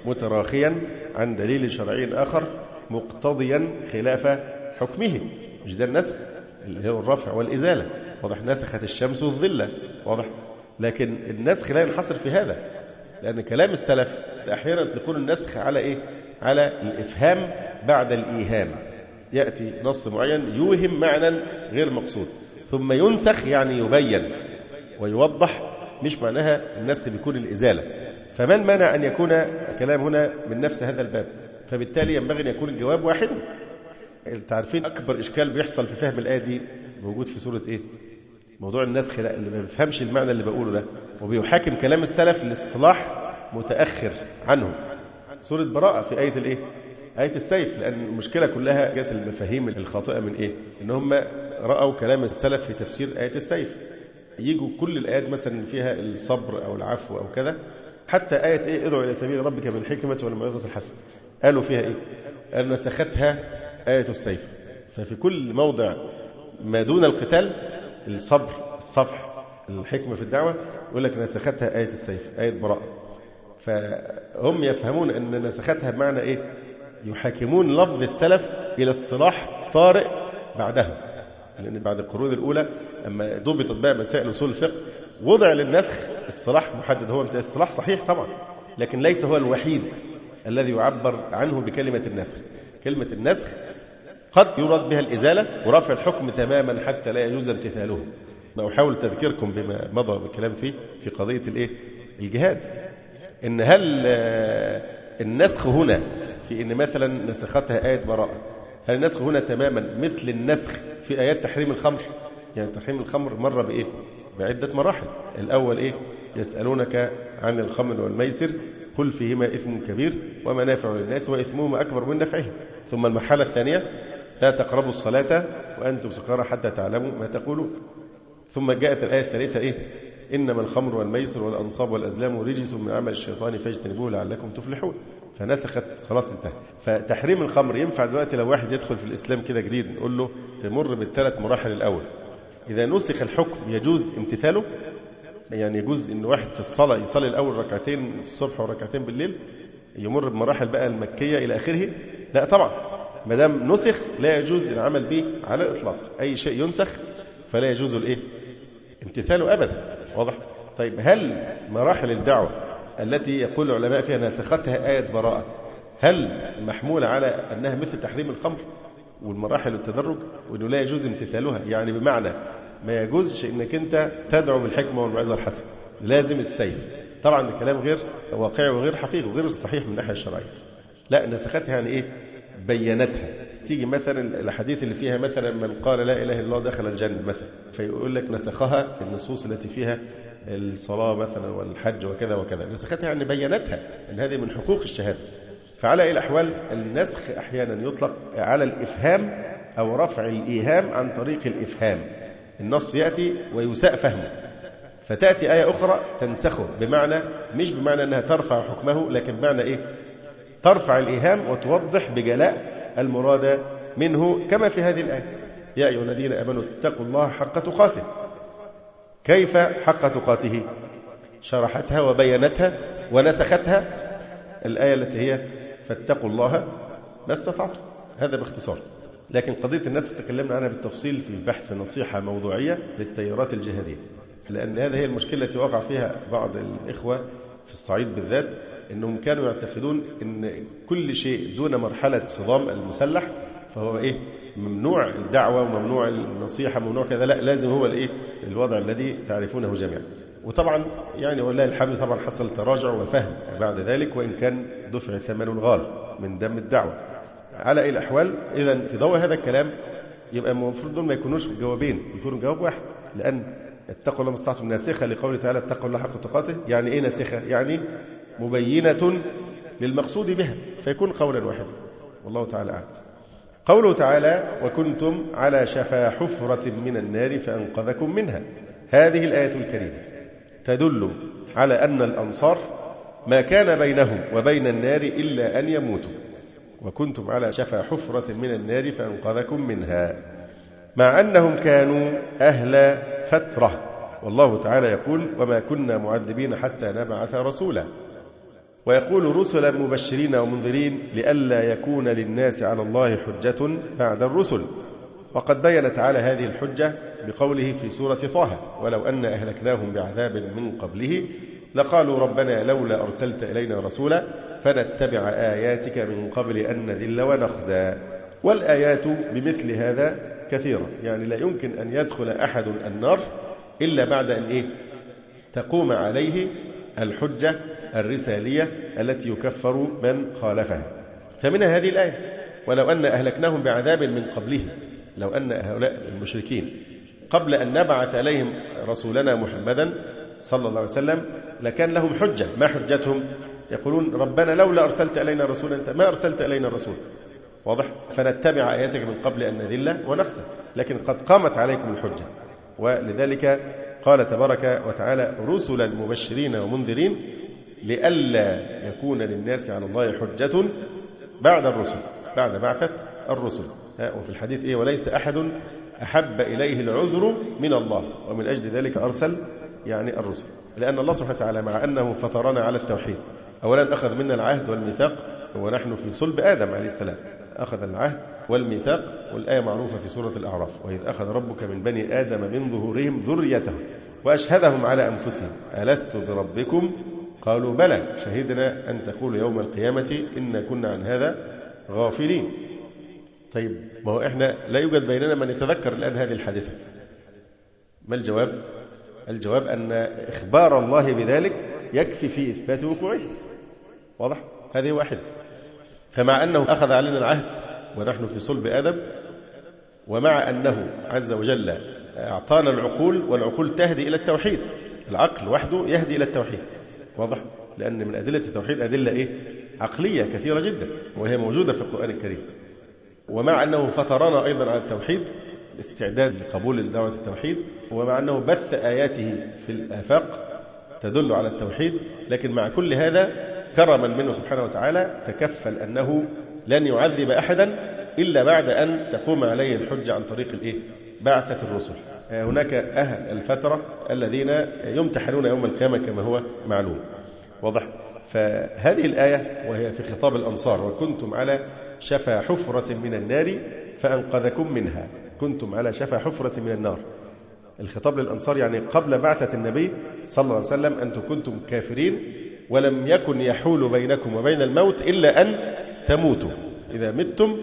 متراخيا عن دليل شرعي آخر مقتضيا خلاف حكمه. مش ده النسخ اللي هو الرفع والإزالة، واضح؟ نسخت الشمس والظلة، واضح؟ لكن النسخ لا ينحصر في هذا، لأن كلام السلف أحيانا يطلقون النسخ على إيه؟ على الإفهام بعد الإيهام. يأتي نص معين يوهم معنى غير مقصود ثم ينسخ، يعني يبين ويوضح، مش معناها النسخ بيكون الإزالة. فما المانع أن يكون الكلام هنا من نفس هذا الباب؟ فبالتالي ينبغي أن يكون الجواب واحدا. تعرفين أكبر إشكال بيحصل في فهم الآية دي موجود في سورة إيه؟ موضوع النسخ ده، اللي ما بيفهمش المعنى اللي بقوله ده وبيحاكم كلام السلف الاصطلاح متأخر عنه. سورة براءة في آية الإيه؟ آية السيف. لأن المشكلة كلها جت المفاهيم الخاطئة من إيه؟ إن هم رأوا كلام السلف في تفسير آية السيف. يجوا كل الآيات مثلا فيها الصبر أو العفو أو كذا، حتى آية إيه؟ ادعو إلى سبيل ربك بالحكمة والموعظة الحسنة، قالوا فيها إيه؟ قالوا نسختها آية السيف. ففي كل موضع ما دون القتال، الصبر، الصفح، الحكمة في الدعوة، يقول لك نسختها آية السيف، آية براءة. فهم يفهمون أن نسختها بمعنى إيه؟ يحاكمون لفظ السلف إلى اصطلاح طارئ بعدها، لأن بعد القرون الأولى أما ضبطت بقى مسائل أصول الفقه وضع للنسخ اصطلاح محدد. هو اصطلاح صحيح طبعا، لكن ليس هو الوحيد الذي يعبر عنه بكلمة النسخ. كلمة النسخ قد يراد بها الإزالة ورفع الحكم تماما حتى لا يجوز امتثاله. ما أحاول تذكيركم بما مضى بالكلام فيه في قضية الإيه؟ الجهاد. إن هل النسخ هنا في إن مثلا نسختها آية براءة، هل النسخ هنا تماما مثل النسخ في آيات تحريم الخمر؟ يعني تحريم الخمر مر بإيه؟ بعدة مراحل. الأول إيه؟ يسألونك عن الخمر والميسر قل فيهما إثم كبير ومنافع للناس وإثمهما أكبر من نفعهم. ثم المرحلة الثانية لا تقربوا الصلاة وأنتم سكارى حتى تعلموا ما تقولون. ثم جاءت الآية الثالثة إيه؟ إنما الخمر والميسر والأنصاب والأزلام رجس من عمل الشيطان فاجتنبوه لعلكم تفلحون. فنسخت، خلاص انتهى. فتحريم الخمر ينفع دلوقتي لو واحد يدخل في الإسلام كده جديد نقول له تمر بالثلاث مراحل الأول. إذا نسخ الحكم يجوز امتثاله؟ يعني يجوز إن واحد في الصلاة يصلي الأول ركعتين الصبح وركعتين بالليل، يمر بمراحل بقى المكية إلى آخره؟ لا طبعا. ما دام نسخ لا يجوز العمل به على الإطلاق. أي شيء ينسخ فلا يجوز الإيه؟ امتثاله أبدا، واضح؟ طيب هل مراحل الدعوة التي يقول العلماء فيها نسختها آية براءة هل محمولة على أنها مثل تحريم الخمر والمراحل التدرج وأنه لا يجوز امتثالها؟ يعني بمعنى ما يجوزش أنك أنت تدعو بالحكمة والموعظة الحسنة، لازم السيف. طبعا الكلام غير واقعي وغير حقيقي وغير صحيح من الناحية الشرعية. لا، نسختها يعني إيه؟ بينتها. تيجي مثلا الحديث اللي فيها مثلا من قال لا إله إلا الله دخل الجنة مثلا، فيقول لك نسخها النصوص التي فيها الصلاة مثلا والحج وكذا وكذا. نسختها يعني بينتها أن هذه من حقوق الشهادة. فعلى أي الأحوال النسخ أحيانا يطلق على الإفهام أو رفع الإيهام عن طريق الإفهام. النص يأتي ويساء فهمه فتأتي آية أخرى تنسخه، بمعنى مش بمعنى أنها ترفع حكمه، لكن بمعنى إيه؟ ترفع الإيهام وتوضح بجلاء المراد منه، كما في هذه الآية يا أيها الذين آمنوا اتقوا الله حق تقاته. كيف حق تقاته؟ شرحتها وبينتها ونسختها الآية التي هي فاتقوا الله ما استطعتم. هذا باختصار. لكن قضية النسخ تكلمنا عنها بالتفصيل في بحث نصيحة موضوعية للتيارات الجهادية، لأن هذه هي المشكلة التي وقع فيها بعض الإخوة في الصعيد بالذات، أنهم كانوا يعتقدون أن كل شيء دون مرحلة صدام المسلح فهو إيه؟ ممنوع الدعوة وممنوع النصيحة وممنوع كذا. لا، لازم هو الإيه؟ الوضع الذي تعرفونه جميعا. وطبعا يعني والله الحمد طبعا حصل تراجع وفهم بعد ذلك، وإن كان دفع ثمن غال من دم الدعوة. على أي الأحوال إذن في ضوء هذا الكلام يبقى المفروض دول ما يكونوش جوابين، يكونوا جواب واحد. لأن اتقوا الله ما استطعتم ناسخة لقوله تعالى اتقوا الله حق تقاته. يعني إيه ناسخة؟ يعني مبينة للمقصود بها، فيكون قولا واحدا. والله تعالى أعلم. قوله تعالى وكنتم على شفا حفرة من النار فأنقذكم منها. هذه الآية الكريمة تدل على أن الأنصار ما كان بينهم وبين النار إلا أن يموتوا. وكنتم على شفا حفرة من النار فأنقذكم منها، مع أنهم كانوا أهل فترة. والله تعالى يقول وما كنا معذبين حتى نبعث رسولا. ويقول رسلا مبشرين ومنذرين لئلا يكون للناس على الله حجة بعد الرسل. وقد بين تعالى هذه الحجة بقوله في سورة طه: ولو أن أهلكناهم بعذاب من قبله لقالوا ربنا لولا أرسلت إلينا رسولا فنتبع آياتك من قبل أن نذل ونخزى. والآيات بمثل هذا كثيرة، يعني لا يمكن أن يدخل أحد النار إلا بعد أن إيه؟ تقوم عليه الحجة الرسالية التي يكفر من خالفها. فمنها هذه الآية: ولو أن أهلكناهم بعذاب من قبله. لو أن هؤلاء المشركين قبل أن نبعث عليهم رسولنا محمدا صلى الله عليه وسلم لكان لهم حجة. ما حجتهم؟ يقولون ربنا لولا أرسلت إلينا رسولا، أنت ما أرسلت إلينا رسول. واضح؟ فنتبع آياتك من قبل أن نذل ونخزى. لكن قد قامت عليكم الحجة، ولذلك قال تبارك وتعالى: رسلا مبشرين ومنذرين لئلا يكون للناس على الله حجة بعد الرسل، بعد بعثة الرسل. وفي الحديث إيه؟ وليس أحد أحب إليه العذر من الله، ومن أجل ذلك أرسل يعني الرسل. لأن الله سبحانه وتعالى مع أنه فطرنا على التوحيد، أولا أخذ منا العهد والميثاق ونحن في صلب آدم عليه السلام، أخذ العهد والميثاق، والآية معروفة في سورة الأعراف: وإذ أخذ ربك من بني آدم من ظهورهم ذريتهم وأشهدهم على أنفسهم ألست بربكم قالوا بلى شهدنا أن تقول يوم القيامة إنا كنا عن هذا غافلين. طيب، ما هو إحنا لا يوجد بيننا من يتذكر الآن هذه الحادثة. ما الجواب؟ الجواب أن إخبار الله بذلك يكفي في إثبات وقوعه. واضح؟ هذه واحدة. فمع أنه أخذ علينا العهد ونحن في صلب آدم، ومع أنه عز وجل أعطانا العقول، والعقول تهدي إلى التوحيد، العقل وحده يهدي إلى التوحيد. واضح؟ لأن من أدلة التوحيد أدلة إيه؟ عقلية كثيرة جدا، وهي موجودة في القرآن الكريم. ومع أنه فطرنا أيضا على التوحيد، استعداد لقبول دعوة التوحيد، ومع أنه بث آياته في الآفاق تدل على التوحيد، لكن مع كل هذا كرما منه سبحانه وتعالى تكفل أنه لن يعذب أحدا إلا بعد أن تقوم عليه الحجة عن طريق الإيه؟ بعثة الرسل. هناك أهل الفترة الذين يمتحنون يوم القيامة كما هو معلوم. واضح؟ فهذه الآية وهي في خطاب الأنصار: وكنتم على شفا حفرة من النار فأنقذكم منها. كنتم على شفا حفرة من النار. الخطاب للأنصار يعني قبل بعثة النبي صلى الله عليه وسلم أنتم كنتم كافرين، ولم يكن يحول بينكم وبين الموت إلا أن تموتوا. إذا متم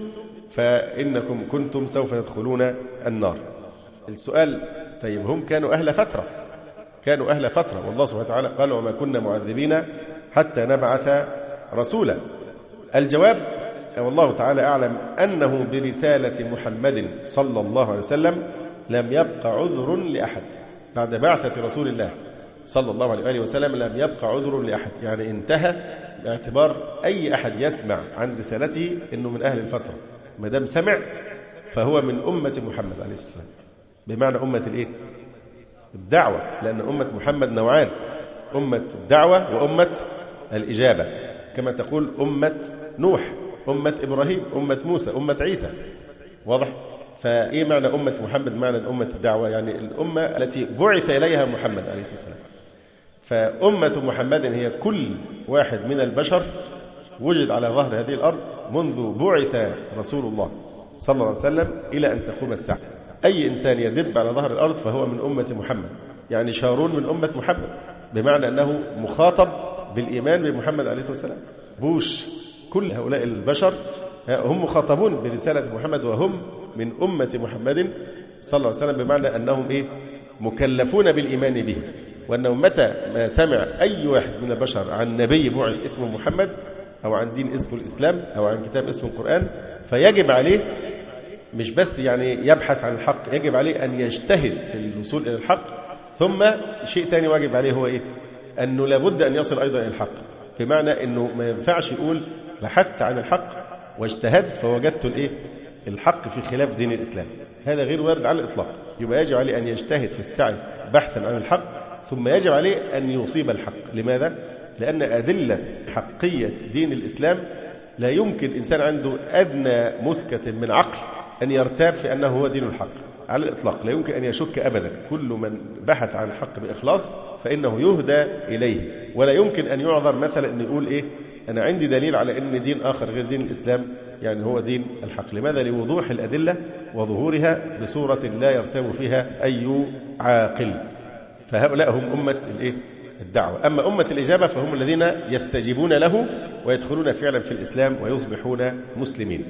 فإنكم كنتم سوف تدخلون النار. السؤال: طيب هم كانوا أهل فترة، كانوا أهل فترة، والله سبحانه وتعالى قال: وما كنا معذبين حتى نبعث رسولا. الجواب: والله تعالى أعلم أنه برسالة محمد صلى الله عليه وسلم لم يبقى عذر لأحد. بعد بعثة رسول الله صلى الله عليه وسلم لم يبقى عذر لأحد، يعني انتهى باعتبار أي أحد يسمع عن رسالته أنه من أهل الفترة. ما دام سمع فهو من أمة محمد عليه السلام، بمعنى أمة الإيه؟ الدعوة، لأن أمة محمد نوعان: أمة الدعوة وأمة الإجابة، كما تقول أمة نوح، أمة إبراهيم، أمة موسى، أمة عيسى. واضح؟ فإيه معنى أمة محمد؟ معنى أمة الدعوة يعني الأمة التي بعث إليها محمد عليه الصلاة والسلام. فأمة محمد هي كل واحد من البشر وجد على ظهر هذه الأرض منذ بعث رسول الله صلى الله عليه وسلم إلى أن تقوم الساعة. أي إنسان يدب على ظهر الأرض فهو من أمة محمد. يعني شارون من أمة محمد، بمعنى أنه مخاطب بالإيمان بمحمد عليه الصلاة والسلام. بوش، كل هؤلاء البشر هم مخاطبون برسالة محمد، وهم من أمة محمد صلى الله عليه وسلم، بمعنى أنهم إيه؟ مكلفون بالإيمان به، وأنه متى ما سمع أي واحد من البشر عن نبي بعث اسمه محمد، أو عن دين اسمه الإسلام، أو عن كتاب اسمه القرآن، فيجب عليه مش بس يعني يبحث عن الحق، يجب عليه أن يجتهد في الوصول إلى الحق. ثم شيء تاني واجب عليه هو إيه؟ أنه لابد أن يصل أيضا إلى الحق، بمعنى أنه ما ينفعش يقول بحثت عن الحق واجتهدت فوجدت الإيه؟ الحق في خلاف دين الإسلام. هذا غير وارد على الإطلاق. يبقى يجب عليه أن يجتهد في السعي بحثا عن الحق، ثم يجب عليه أن يصيب الحق. لماذا؟ لأن أدلة حقية دين الإسلام لا يمكن إنسان عنده أدنى مسكة من عقل أن يرتاب في أنه هو دين الحق. على الإطلاق، لا يمكن أن يشك أبدا. كل من بحث عن الحق بإخلاص فإنه يهدى إليه، ولا يمكن أن يعذر مثلا أن يقول إيه أنا عندي دليل على أن دين آخر غير دين الإسلام يعني هو دين الحق. لماذا؟ لوضوح الأدلة وظهورها بصورة لا يرتاب فيها أي عاقل. فهؤلاء هم أمة الإيه؟ الدعوة. أما أمة الإجابة فهم الذين يستجيبون له ويدخلون فعلا في الإسلام ويصبحون مسلمين.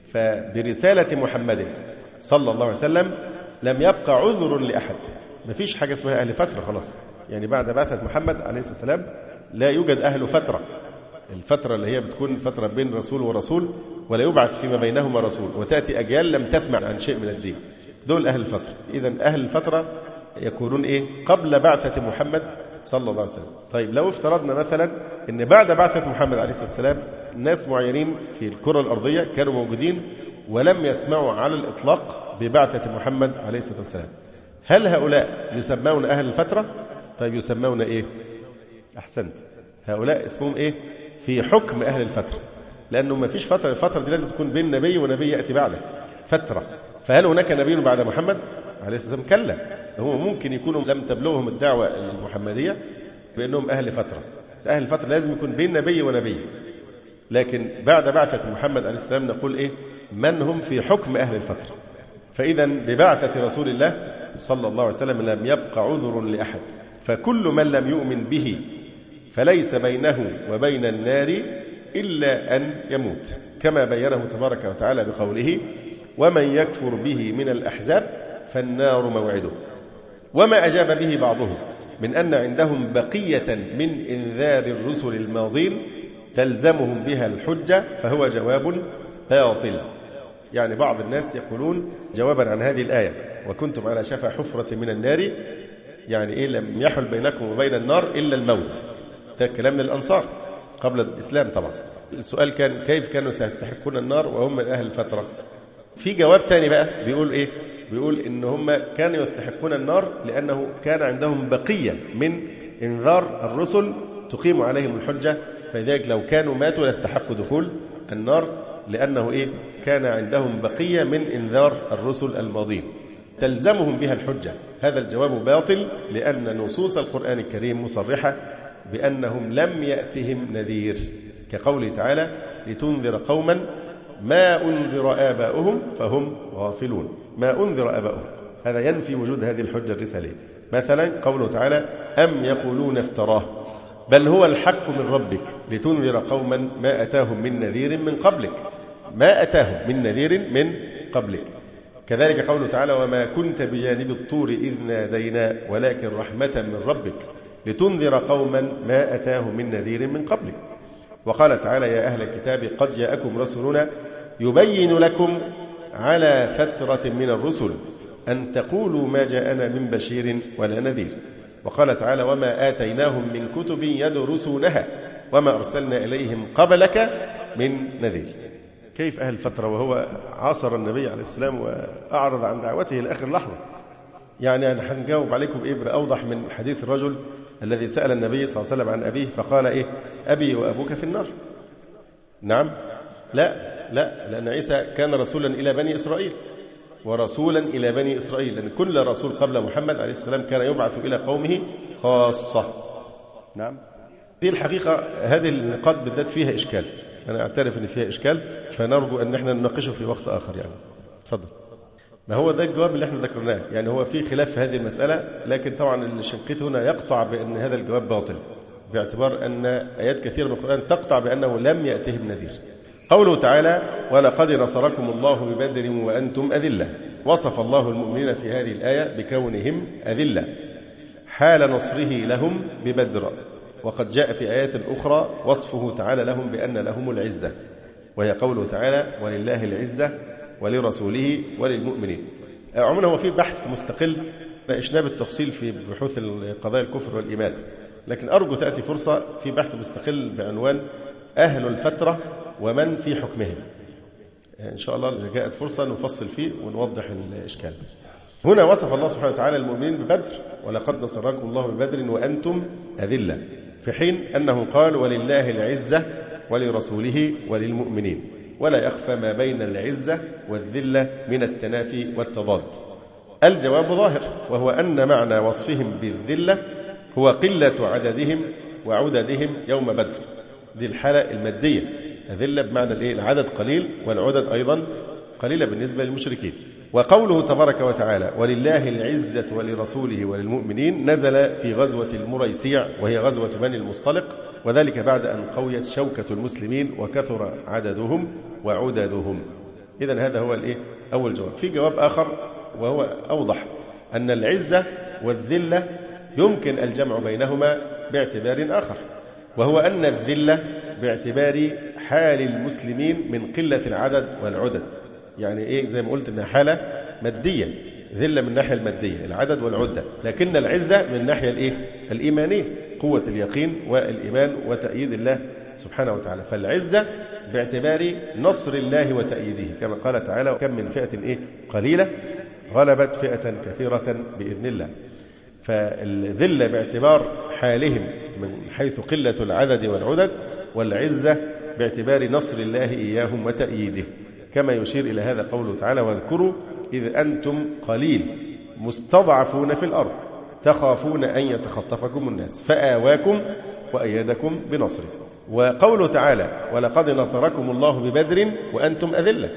فبرسالة محمد صلى الله عليه وسلم لم يبقى عذر لأحد. ما فيش حاجة اسمها أهل فترة خلاص، يعني بعد بعثة محمد عليه الصلاة والسلام لا يوجد أهل فترة. الفترة اللي هي بتكون فترة بين رسول ورسول ولا يبعث فيما بينهما رسول، وتأتي أجيال لم تسمع عن شيء من الدين، دول أهل الفترة. إذن أهل الفترة يكونون إيه؟ قبل بعثة محمد صلى الله عليه وسلم. طيب لو افترضنا مثلا أن بعد بعثة محمد عليه الصلاة والسلام ناس معينين في الكرة الأرضية كانوا موجودين ولم يسمعوا على الإطلاق ببعثة محمد عليه الصلاة والسلام، هل هؤلاء يسمون أهل الفترة؟ طيب يسمون إيه؟ أحسنت، هؤلاء اسمهم إيه؟ في حكم أهل الفترة، لأنه ما فيش فترة. الفترة دي لازم تكون بين نبي ونبي يأتي بعده فترة. فهل هناك نبي بعد محمد عليه الصلاة والسلام؟ كلا، هو ممكن يكونوا لم تبلغهم الدعوة المحمدية بأنهم أهل فترة. أهل الفترة لازم يكون بين نبي ونبي، لكن بعد بعثة محمد عليه السلام نقول إيه؟ من هم في حكم أهل الفترة. فإذا ببعثة رسول الله صلى الله عليه وسلم لم يبقى عذر لأحد، فكل من لم يؤمن به فليس بينه وبين النار إلا أن يموت، كما بينه تبارك وتعالى بقوله ومن يكفر به من الأحزاب فالنار موعده. وما أجاب به بعضهم من أن عندهم بقية من إنذار الرسل الماضين تلزمهم بها الحجة فهو جواب باطل. يعني بعض الناس يقولون جوابا عن هذه الآية وكنتم على شفا حفرة من النار، يعني إيه لم يحل بينكم وبين النار إلا الموت. ده كلام من الأنصار قبل الإسلام طبعا. السؤال كان كيف كانوا سيستحقون النار وهم من أهل الفترة؟ في جواب تاني بقى بيقول إيه؟ بيقول إن هم كانوا يستحقون النار لأنه كان عندهم بقية من إنذار الرسل تقيم عليهم الحجة، فلذلك لو كانوا ماتوا لاستحقوا دخول النار، لأنه إيه؟ كان عندهم بقية من إنذار الرسل الماضين تلزمهم بها الحجة. هذا الجواب باطل، لأن نصوص القرآن الكريم مصرحة بأنهم لم يأتهم نذير، كقوله تعالى لتنذر قوما ما أنذر آباؤهم فهم غافلون. ما أنذر آباؤهم هذا ينفي وجود هذه الحجة الرسالية. مثلا قوله تعالى أم يقولون افتراه بل هو الحق من ربك لتنذر قوما ما أتاهم من نذير من قبلك. ما أتاهم من نذير من قبلك. كذلك قوله تعالى وما كنت بجانب الطور إذ نادينا ولكن رحمة من ربك لتنذر قوما ما أتاهم من نذير من قبلك. وقال تعالى يا أهل الكتاب قد جاءكم رسولنا يبين لكم على فترة من الرسل أن تقولوا ما جاءنا من بشير ولا نذير. وقال تعالى وما آتيناهم من كتب يدرسونها وما أرسلنا إليهم قبلك من نذير. كيف أهل الفترة وهو عاصر النبي عليه السلام وأعرض عن دعوته لآخر لحظة؟ يعني أنا هنجاوب عليكم إيه بأوضح من حديث الرجل الذي سأل النبي صلى الله عليه وسلم عن أبيه فقال إيه أبي وأبوك في النار. نعم لا لا لأن عيسى كان رسولا إلى بني إسرائيل ورسولا إلى بني إسرائيل، لأن كل رسول قبل محمد عليه السلام كان يبعث إلى قومه خاصة. نعم دي الحقيقة هذه النقاط بالذات فيها إشكال، أنا أعترف أن فيها إشكال، فنرجو أن احنا نناقشه في وقت آخر. يعني تفضل. ما هو ده الجواب اللي احنا ذكرناه، يعني هو في خلاف في هذه المسألة، لكن طبعا الشنقيطي هنا يقطع بأن هذا الجواب باطل باعتبار أن آيات كثيرة من القرآن تقطع بأنه لم يأتهم نذير. قوله تعالى ولقد نصركم الله ببدر وأنتم أذلة، وصف الله المؤمنين في هذه الآية بكونهم أذلة حال نصره لهم ببدر، وقد جاء في آيات أخرى وصفه تعالى لهم بأن لهم العزة، وهي قوله تعالى ولله العزة ولرسوله وللمؤمنين. عموما هو في بحث مستقل ناقشناه بالتفصيل في بحوث قضايا الكفر والإيمان، لكن أرجو تأتي فرصة في بحث مستقل بعنوان أهل الفترة ومن في حكمهم. إن شاء الله جاءت فرصة نفصل فيه ونوضح الإشكال. هنا وصف الله سبحانه وتعالى المؤمنين ببدر ولقد نصركم الله ببدر وأنتم أذلة، في حين أنه قال ولله العزة ولرسوله وللمؤمنين، ولا يخفى ما بين العزة والذلة من التنافي والتضاد. الجواب ظاهر، وهو أن معنى وصفهم بالذلة هو قلة عددهم وعددهم يوم بدر. دي الحالة المادية، الذلة بمعنى الإيه؟ العدد قليل والعدد أيضا قليلة بالنسبة للمشركين. وقوله تبارك وتعالى ولله العزة ولرسوله وللمؤمنين نزل في غزوة المريسيع، وهي غزوة بني المصطلق، وذلك بعد أن قويت شوكة المسلمين وكثر عددهم وعددهم. إذن هذا هو الإيه؟ أول جواب. في جواب آخر وهو أوضح، أن العزة والذلة يمكن الجمع بينهما باعتبار آخر، وهو أن الذلة باعتبار حال المسلمين من قلة العدد والعدد. يعني إيه؟ زي ما قلت إنها حالة مادية، ذلة من الناحية المادية العدد والعدة، لكن العزة من الناحية الإيه؟ الإيمانية، قوة اليقين والإيمان وتأييد الله سبحانه وتعالى. فالعزة باعتبار نصر الله وتأييده، كما قال تعالى وكم من فئة إيه؟ قليلة غلبت فئة كثيرة بإذن الله. فالذلة باعتبار حالهم من حيث قلة العدد والعدد، والعزة باعتبار نصر الله إياهم وتأييده، كما يشير إلى هذا قوله تعالى واذكروا إذ أنتم قليل مستضعفون في الأرض تخافون أن يتخطفكم الناس فآواكم وأيدكم بنصره. وقوله تعالى ولقد نصركم الله ببدر وأنتم أذلة،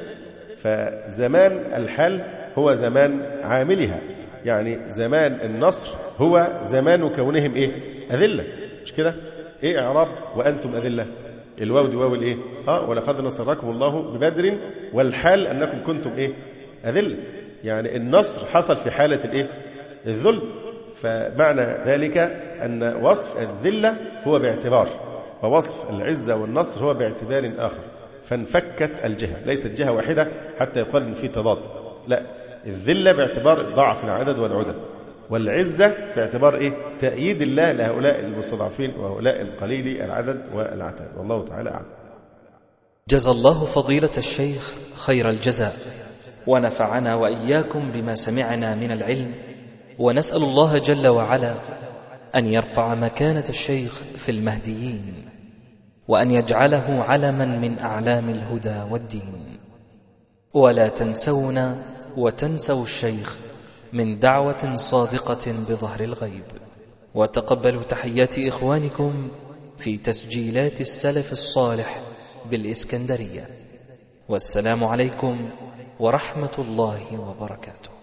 فزمان الحال هو زمان عاملها، يعني زمان النصر هو زمان كونهم إيه؟ أذلة، مش كده؟ إيه إعراب وأنتم أذلة؟ الواو دي واو الإيه؟ آه ولقد نصركم الله ببدر، والحال أنكم كنتم إيه؟ أذلة، يعني النصر حصل في حالة الإيه؟ الذل. فمعنى ذلك أن وصف الذلة هو باعتبار، ووصف العزة والنصر هو باعتبار آخر، فانفكت الجهة، ليست جهة واحدة حتى يقال إن في تضاد، لا، الذلة باعتبار ضعف العدد والعدد، والعزة باعتبار إيه؟ تأييد الله لهؤلاء المستضعفين وهؤلاء القليل العدد والعتاد. والله تعالى أعلم. جزى الله فضيلة الشيخ خير الجزاء، ونفعنا وإياكم بما سمعنا من العلم، ونسأل الله جل وعلا أن يرفع مكانة الشيخ في المهديين، وأن يجعله علما من أعلام الهدى والدين. ولا تنسونا وتنسوا الشيخ من دعوة صادقة بظهر الغيب، وتقبلوا تحيات إخوانكم في تسجيلات السلف الصالح بالإسكندرية. والسلام عليكم ورحمة الله وبركاته.